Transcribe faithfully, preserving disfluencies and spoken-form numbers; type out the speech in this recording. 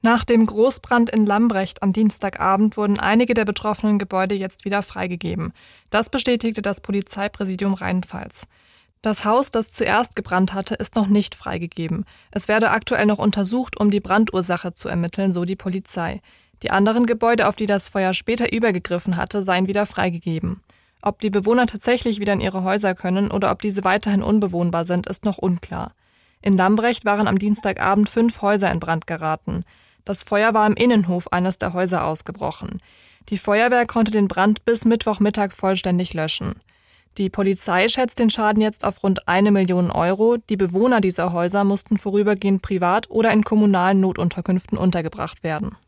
Nach dem Großbrand in Lambrecht am Dienstagabend wurden einige der betroffenen Gebäude jetzt wieder freigegeben. Das bestätigte das Polizeipräsidium Rheinland-Pfalz. Das Haus, das zuerst gebrannt hatte, ist noch nicht freigegeben. Es werde aktuell noch untersucht, um die Brandursache zu ermitteln, so die Polizei. Die anderen Gebäude, auf die das Feuer später übergegriffen hatte, seien wieder freigegeben. Ob die Bewohner tatsächlich wieder in ihre Häuser können oder ob diese weiterhin unbewohnbar sind, ist noch unklar. In Lambrecht waren am Dienstagabend fünf Häuser in Brand geraten. Das Feuer war im Innenhof eines der Häuser ausgebrochen. Die Feuerwehr konnte den Brand bis Mittwochmittag vollständig löschen. Die Polizei schätzt den Schaden jetzt auf rund eine Million Euro. Die Bewohner dieser Häuser mussten vorübergehend privat oder in kommunalen Notunterkünften untergebracht werden.